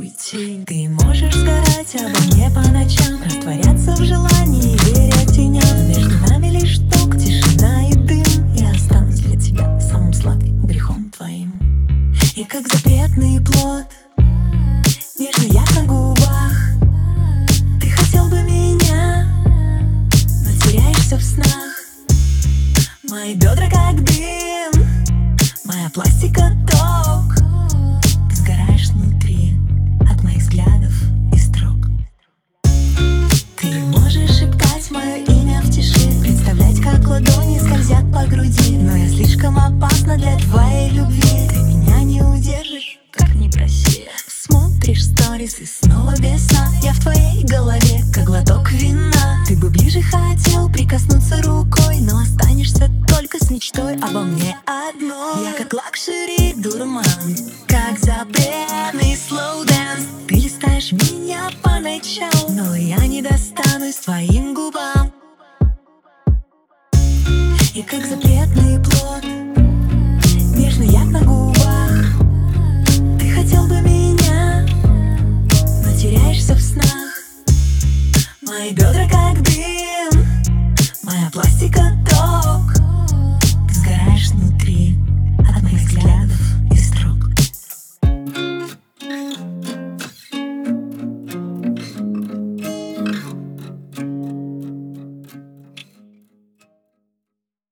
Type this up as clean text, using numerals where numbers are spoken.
уйти. Ты можешь сгорать обо мне по ночам, растворяться в желании, веря теням. Но между нами лишь ток, тишина и дым. Я останусь для тебя самым сладким грехом твоим. И как запретный плод, нежный яд на губах. Ты хотел бы меня, но теряешься в снах. Мои бедра как дым, моя пластика ток. Ты сгораешь внутри от моих взглядов и строк. Ты можешь шептать мое имя в тиши, представлять, как ладони скользят по груди. Но я слишком опасна для твоей любви. Ты меня не удержишь, как ни проси. Смотришь сторис и снова без сна. Я в твоей голове, как глоток вина. Ты бы ближе хотел прикоснуться рукой, но останешься только с мечтой обо мне одной. Я как лакшери дурман, как запрет.